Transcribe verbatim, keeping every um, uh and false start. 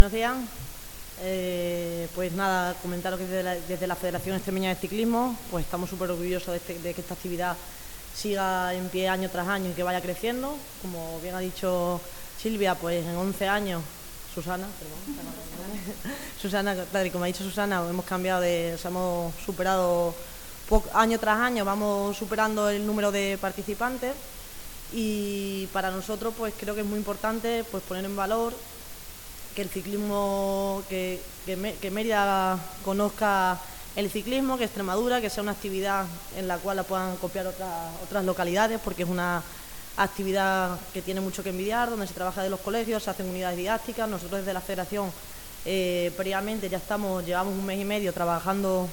Buenos días. Eh, pues nada, comentaros que desde la, desde la Federación Extremeña de Ciclismo pues estamos súper orgullosos de, este, de que esta actividad siga en pie año tras año y que vaya creciendo. Como bien ha dicho Silvia, pues en once años, Susana, perdón, Susana, tal y como ha dicho Susana, hemos cambiado de, o sea, hemos superado año tras año, vamos superando el número de participantes y para nosotros pues creo que es muy importante pues poner en valor que el ciclismo, que, que, que Mérida conozca el ciclismo, que Extremadura, que sea una actividad en la cual la puedan copiar otras, otras localidades, porque es una actividad que tiene mucho que envidiar, donde se trabaja de los colegios, se hacen unidades didácticas. Nosotros desde la Federación eh, previamente ya estamos, llevamos un mes y medio trabajando